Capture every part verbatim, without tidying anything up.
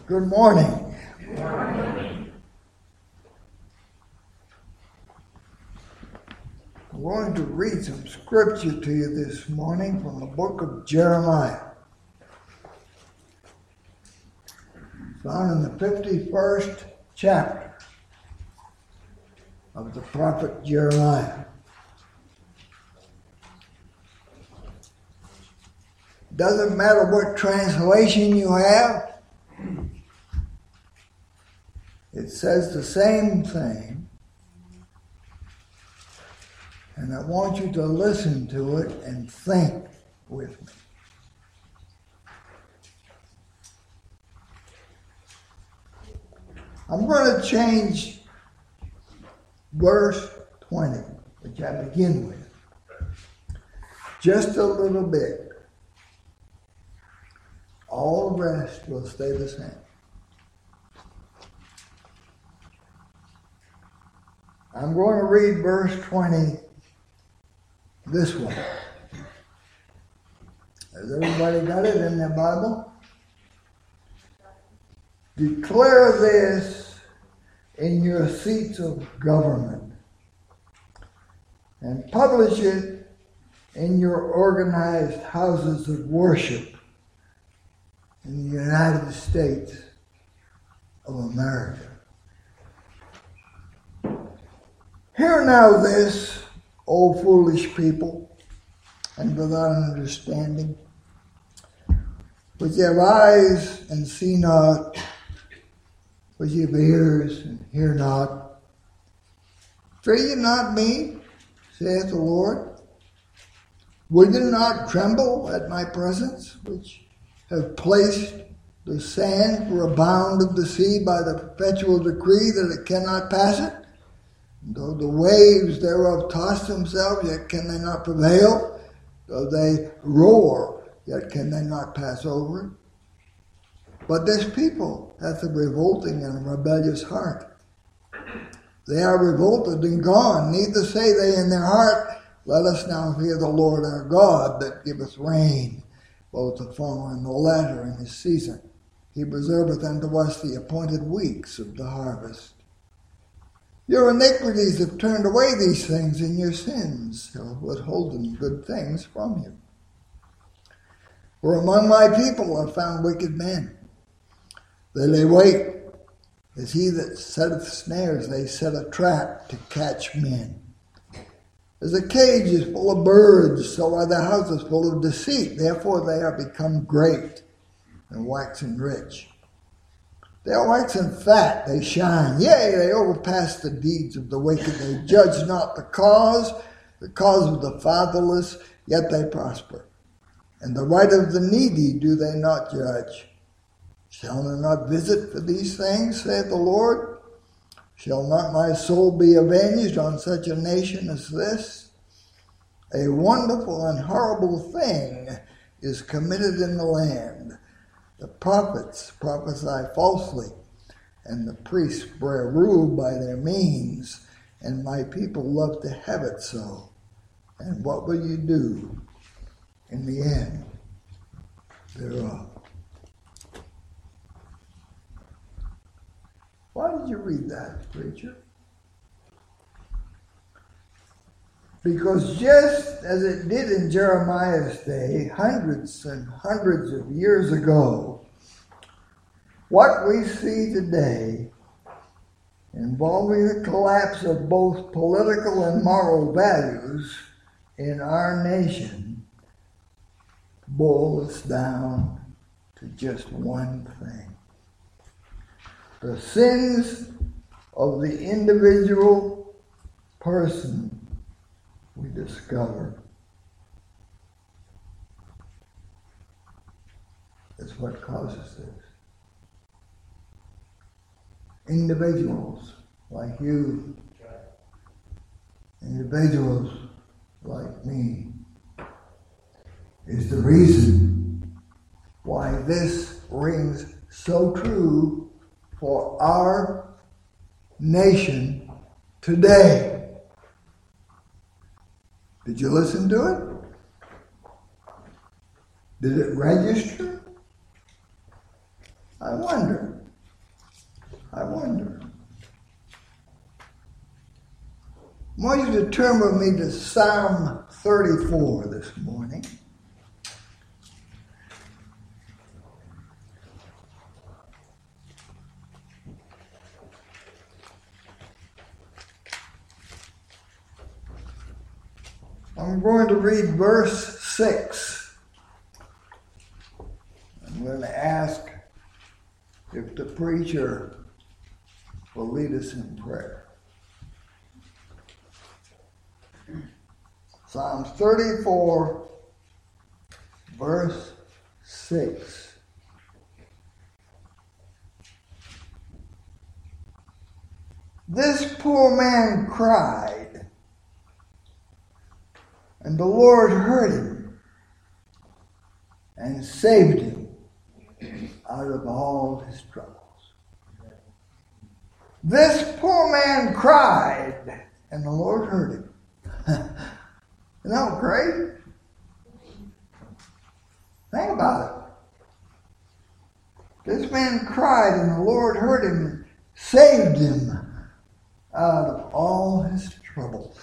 Good morning. Good morning. I'm going to read some scripture to you this morning from the book of Jeremiah. Found in the fifty-first chapter of the prophet Jeremiah. Doesn't matter what translation you have, it says the same thing. And I want you to listen to it and think with me. I'm going to change verse twenty, which I begin with, just a little bit. All the rest will stay the same. I'm going to read verse twenty this way. Has everybody got it in their Bible? Declare this in your seats of government and publish it in your organized houses of worship in the United States of America. Hear now this, O foolish people, and without understanding, which have eyes and see not, which have ears and hear not. Fear ye not me, saith the Lord? Will you not tremble at my presence, which have placed the sand for a bound of the sea by the perpetual decree that it cannot pass it? Though the waves thereof toss themselves, yet can they not prevail. Though they roar, yet can they not pass over it. But this people hath a revolting and a rebellious heart. They are revolted and gone, neither say they in their heart, let us now fear the Lord our God, that giveth rain, both the former and the latter in his season. He preserveth unto us the appointed weeks of the harvest. Your iniquities have turned away these things, and your sins have withholden good things from you. For among my people are found wicked men. They lay wait, as he that setteth snares, they set a trap to catch men. As a cage is full of birds, so are their houses full of deceit. Therefore they are become great and waxen rich. They are waxen fat, they shine. Yea, they overpass the deeds of the wicked. They judge not the cause, the cause of the fatherless, yet they prosper. And the right of the needy do they not judge. Shall I not visit for these things, saith the Lord? Shall not my soul be avenged on such a nation as this? A wonderful and horrible thing is committed in the land. The prophets prophesy falsely, and the priests bear rule by their means, and my people love to have it so. And what will you do in the end thereof? Why did you read that, preacher? Because just as it did in Jeremiah's day, hundreds and hundreds of years ago, what we see today, involving the collapse of both political and moral values in our nation, boils down to just one thing. The sins of the individual person we discover is what causes this. Individuals like you, individuals like me, is the reason why this rings so true for our nation today. Did you listen to it? Did it register? I wonder. want you to turn with me to Psalm thirty-four this morning. I'm going to read verse six. I'm going to ask if the preacher will lead us in prayer. Psalms thirty-four, verse six. This poor man cried, and the Lord heard him and saved him out of all his troubles. This poor man cried, and the Lord heard him. Isn't that great? Think about it. This man cried, and the Lord heard him and saved him out of all his troubles.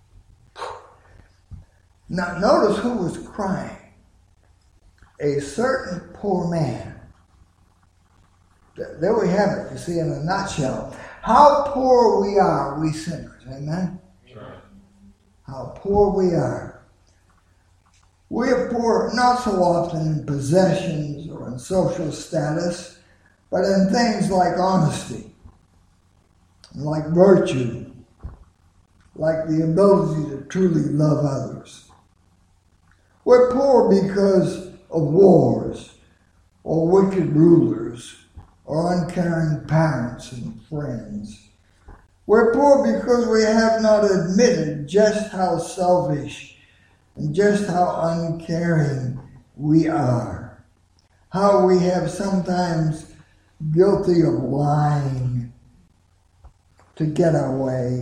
Now, notice who was crying. A certain poor man. There we have it, you see, in a nutshell. How poor we are, we sinners. Amen? Sure. How poor we are. We are poor not so often in possessions or in social status, but in things like honesty, like virtue, like the ability to truly love others. We're poor because of wars, or wicked rulers, or uncaring parents and friends. We're poor because we have not admitted just how selfish and just how uncaring we are. How we have sometimes guilty of lying to get our way.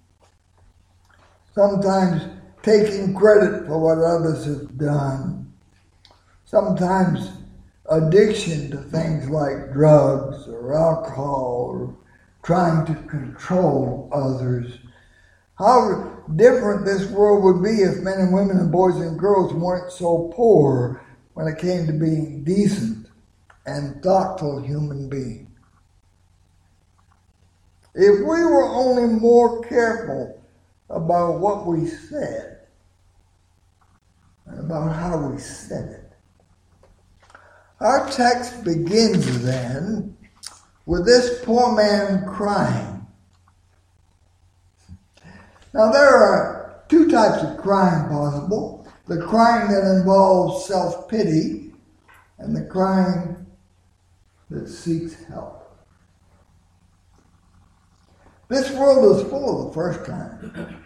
Sometimes taking credit for what others have done. Sometimes addiction to things like drugs or alcohol or trying to control others. How different this world would be if men and women and boys and girls weren't so poor when it came to being decent and thoughtful human beings. If we were only more careful about what we said and about how we said it. Our text begins then with this poor man crying. Now there are two types of crying possible. The crying that involves self-pity and the crying that seeks help. This world is full of the first kind.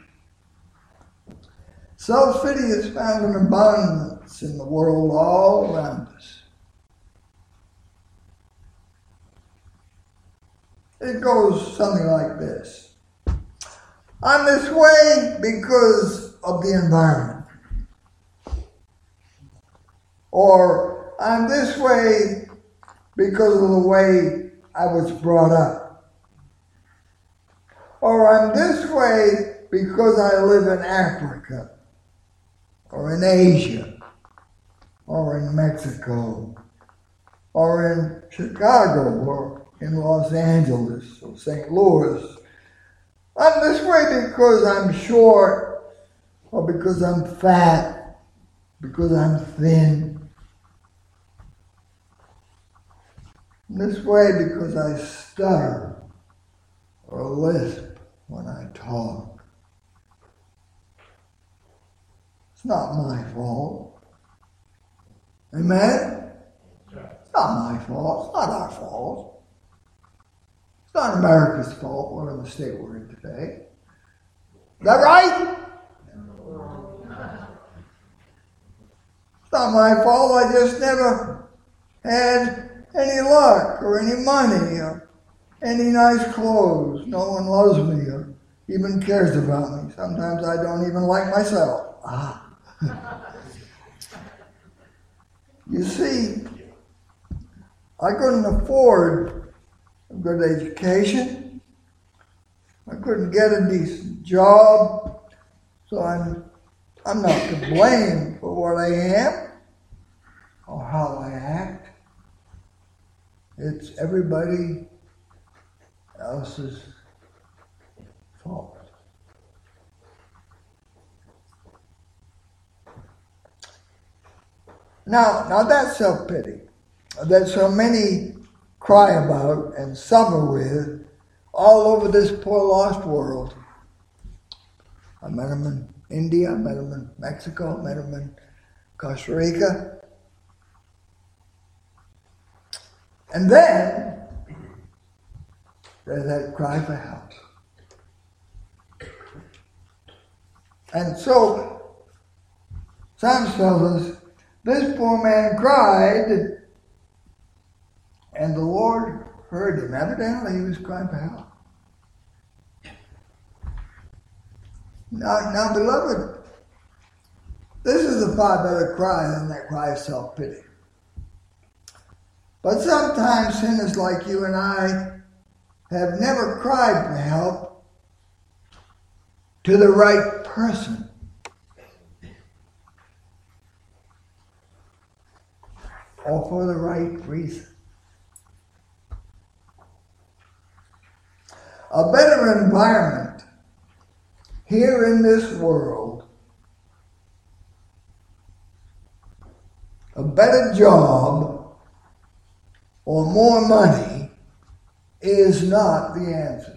Self-pity is found in abundance in the world all around us. It goes something like this. I'm this way because of the environment. Or I'm this way because of the way I was brought up. Or I'm this way because I live in Africa, or in Asia, or in Mexico, or in Chicago, or in Los Angeles, or Saint Louis. I'm this way because I'm short, or because I'm fat, because I'm thin. I'm this way because I stutter or lisp when I talk. It's not my fault. Amen? It's not my fault. It's not our fault. It's not America's fault. We're in the state we're in today. Is that right? It's not my fault. I just never had any luck or any money or any nice clothes. No one loves me or even cares about me. Sometimes I don't even like myself. Ah. You see, I couldn't afford a good education. I couldn't couldn't get a decent job, so I'm, I'm not to blame for what I am or how I act. It's everybody else's fault. Now, now that's self-pity that so many cry about and suffer with all over this poor lost world. I met them in India, I met them in Mexico, I met them in Costa Rica. And then there's that cry for help. And so, Psalms tells us, this poor man cried, and the Lord heard him. Evidently, he was crying for help. Now, now, beloved, this is a far better cry than that cry of self-pity. But sometimes sinners like you and I have never cried for help to the right person. Or for the right reason. A better environment here in this world, a better job, or more money is not the answer.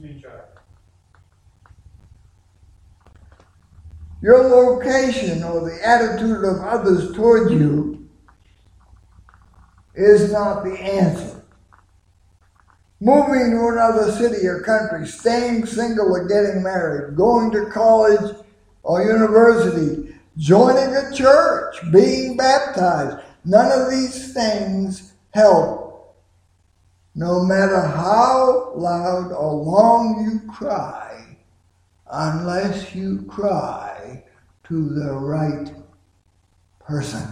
Your location or the attitude of others toward you is not the answer. Moving to another city or country, staying single or getting married, going to college or university, joining a church, being baptized, none of these things help. No matter how loud or long you cry, unless you cry to the right person.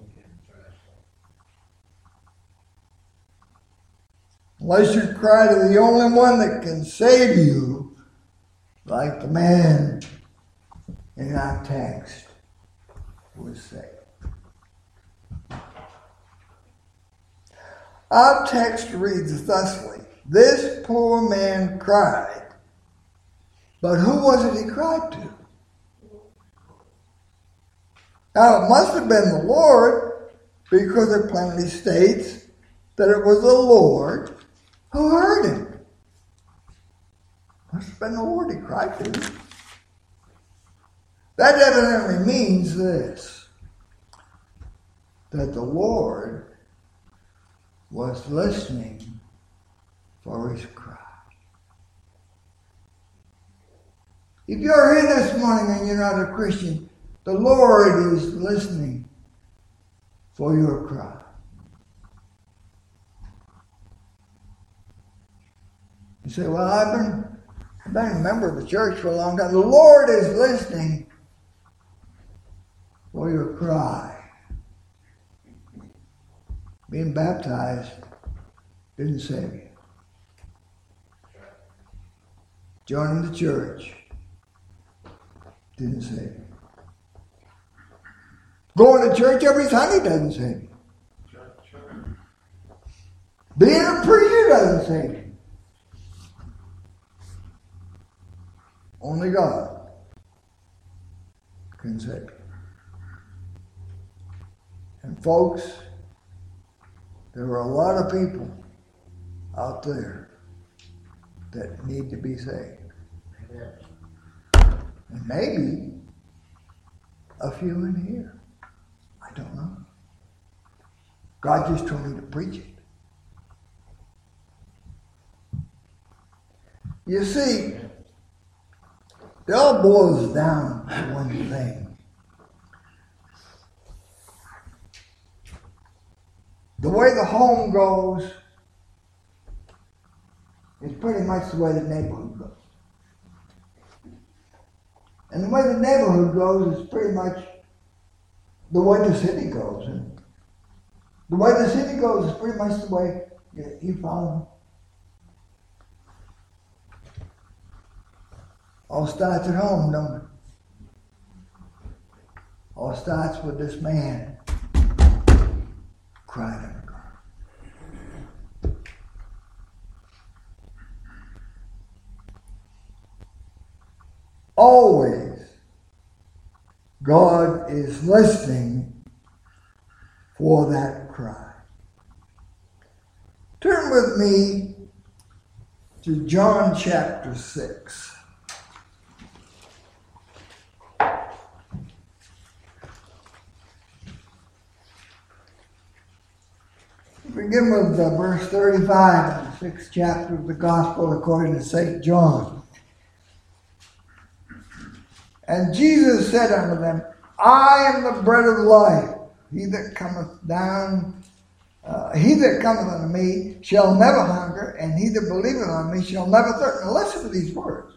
Unless you cry to the only one that can save you, like the man in our text would say. Our text reads thusly, this poor man cried, but who was it he cried to? Now it must have been the Lord, because it plainly states that it was the Lord who heard him. Must have been the Lord he cried to. That evidently means this, that the Lord was listening for his cry. If you're here this morning and you're not a Christian, the Lord is listening for your cry. You say, well, I've been, I've been a member of the church for a long time. The Lord is listening for your cry. Being baptized didn't save you. Joining the church didn't save you. Going to church every Sunday doesn't save you. Being a preacher doesn't save you. Only God can save you. And folks, there are a lot of people out there that need to be saved. And maybe a few in here. I don't know. God just told me to preach it. You see, it all boils down to one thing. The way the home goes is pretty much the way the neighborhood goes. And the way the neighborhood goes is pretty much the way the city goes. And the way the city goes is pretty much the way you, you follow. All starts at home, don't it? All starts with this man crying out. Always, God is listening for that cry. Turn with me to John chapter six. Begin with uh, verse thirty-five in the sixth chapter of the Gospel according to Saint John. And Jesus said unto them, I am the bread of life. He that cometh down, uh, he that cometh unto me shall never hunger, and he that believeth on me shall never thirst. Now listen to these words.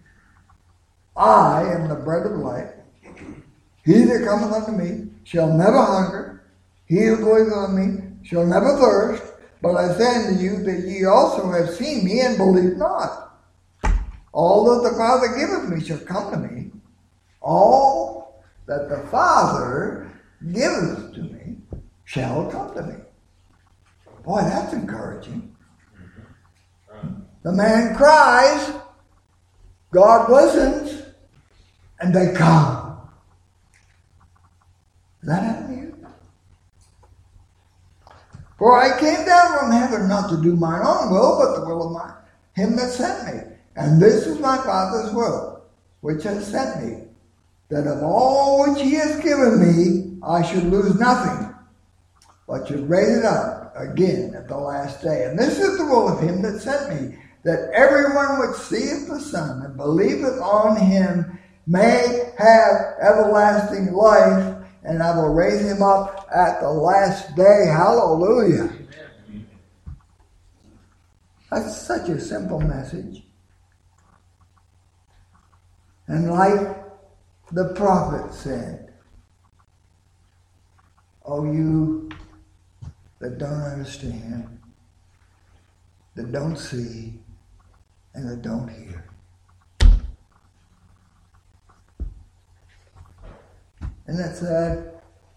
I am the bread of life. He that cometh unto me shall never hunger. He that believeth on me shall never thirst. But I say unto you that ye also have seen me and believe not. All that the Father giveth me shall come to me. All that the Father giveth to me shall come to me. Boy, that's encouraging. The man cries, God listens, and they come. Is that happening to you? For I came down from heaven not to do mine own will, but the will of my, him that sent me. And this is my Father's will, which has sent me, that of all which he has given me, I should lose nothing, but should raise it up again at the last day. And this is the will of him that sent me, that everyone which seeth the Son and believeth on him may have everlasting life, and I will raise him up at the last day. Hallelujah. That's such a simple message. And like the prophet said, oh, you that don't understand, that don't see, and that don't hear. Isn't that sad?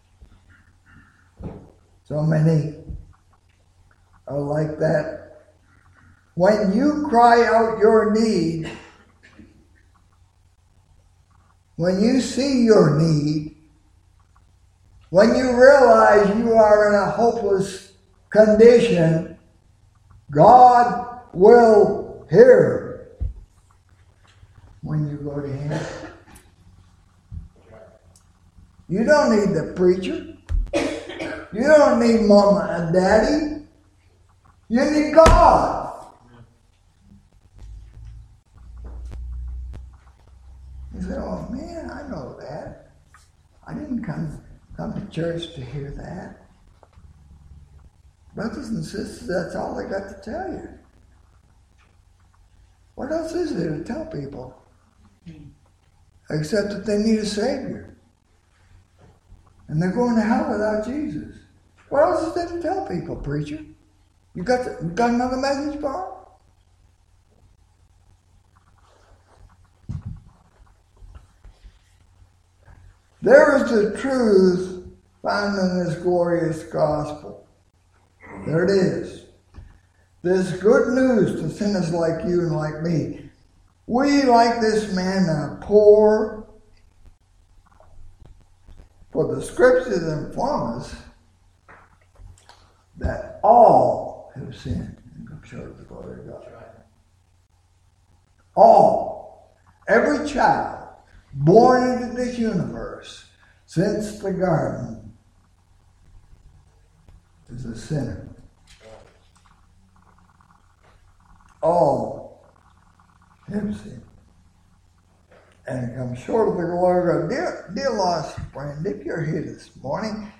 So many are like that. When you cry out your need, when you see your need, when you realize you are in a hopeless condition, God will hear when you go to him. You don't need the preacher. You don't need mama and daddy. You need God. You say, oh man, I know that. I didn't come, come to church to hear that. Brothers and sisters, that's all they got to tell you. What else is there to tell people? Except that they need a Savior. And they're going to hell without Jesus. What else is there to tell people, preacher? You got, the, you got another message for them? There is the truth found in this glorious gospel. There it is. This good news to sinners like you and like me. We, like this man, are poor. For the scriptures inform us that all have sinned and come short of the glory of God. All. Every child born into this universe since the garden is a sinner. All have sinned and come short of the glory of God. Dear, dear lost friend, if you're here this morning,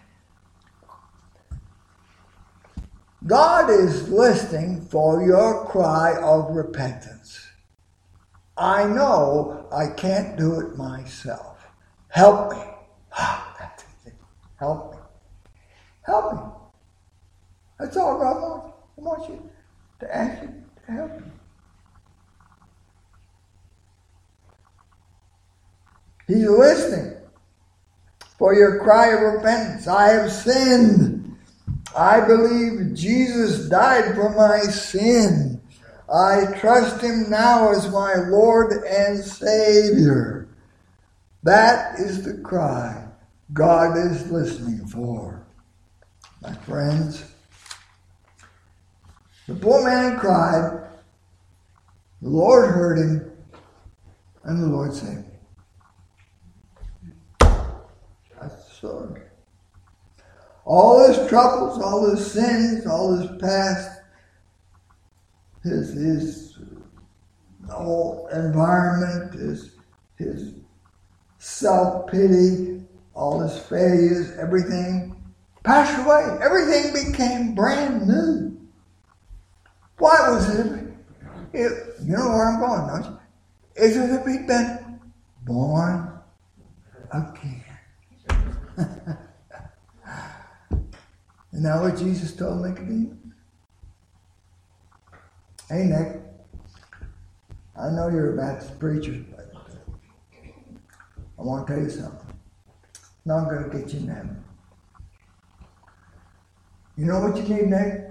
God is listening for your cry of repentance. I know I can't do it myself. Help me. Help me. Help me. That's all God wants. He wants you to ask you to help him. He's listening for your cry of repentance. I have sinned. I believe Jesus died for my sin. I trust him now as my Lord and Savior. That is the cry God is listening for. My friends, the poor man cried, the Lord heard him, and the Lord saved him. That's the story. All his troubles, all his sins, all his past, his, his whole environment, his, his self-pity, all his failures, everything passed away. Everything became brand new. Why was it? it you know where I'm going, don't you? It's as if he'd been born again. Isn't that what Jesus told Nicodemus? Hey, Nick, I know you're a Baptist preacher, but I want to tell you something. It's not going to get you in heaven. You know what you need, Nick?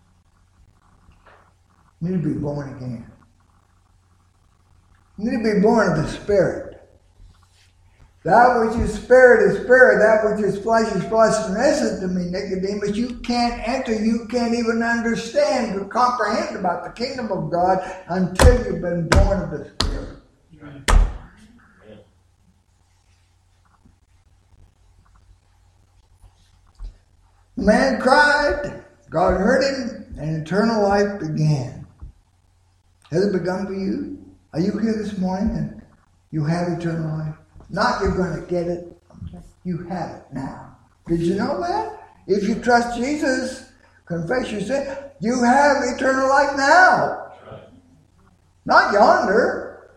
You need to be born again. You need to be born of the Spirit. That which is spirit is spirit, that which is flesh is flesh. And listen to me, Nicodemus, you can't enter, you can't even understand or comprehend about the kingdom of God until you've been born of the Spirit. Right. The man cried, God heard him, and eternal life began. Has it begun for you? Are you here this morning and you have eternal life? Not you're going to get it. You have it now. Did you know that? If you trust Jesus, confess your sin, you have eternal life now. Not yonder.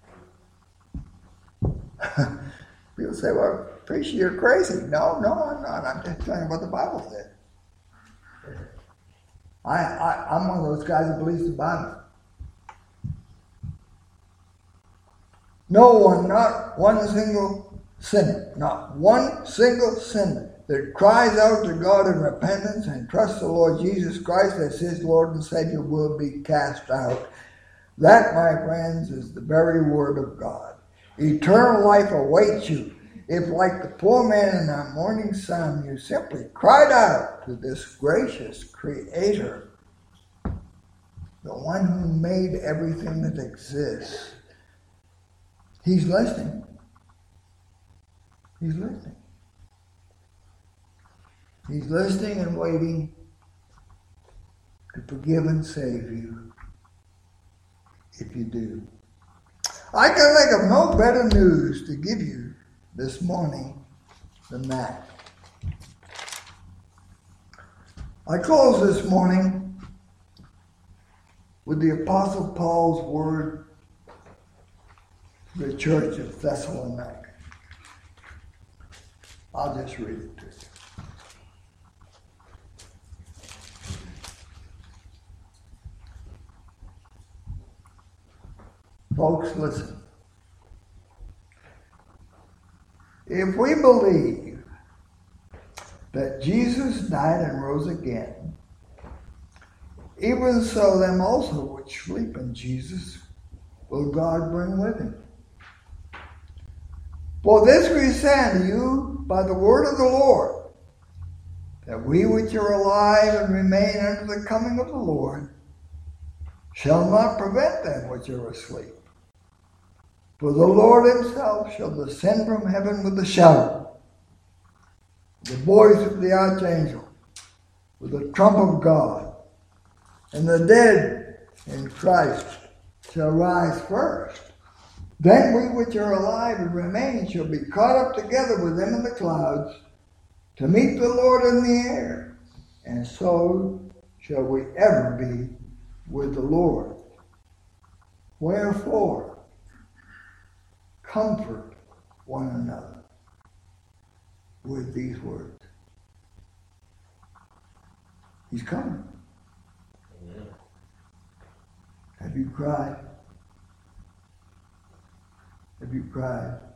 People say, well, preacher, you're crazy. No, no, I'm not. I'm just telling you what the Bible said. I, I, I'm one of those guys that believes the Bible. No one, not one single sinner, not one single sinner that cries out to God in repentance and trusts the Lord Jesus Christ as his Lord and Savior will be cast out. That, my friends, is the very word of God. Eternal life awaits you. If, like the poor man in that morning sun, you simply cried out to this gracious Creator, the one who made everything that exists. He's listening. He's listening. He's listening and waiting to forgive and save you if you do. I can think of no better news to give you this morning than that. I close this morning with the Apostle Paul's word the church of Thessalonica. I'll just read it to you. Folks, listen. If we believe that Jesus died and rose again, even so them also which sleep in Jesus will God bring with him. For this we say unto you by the word of the Lord, that we which are alive and remain unto the coming of the Lord shall not prevent them which are asleep. For the Lord himself shall descend from heaven with a shout, the voice of the archangel, with the trump of God, and the dead in Christ shall rise first. Then we which are alive and remain shall be caught up together with them in the clouds to meet the Lord in the air, and so shall we ever be with the Lord. Wherefore, comfort one another with these words. He's coming. Amen. Have you cried? Have you cried?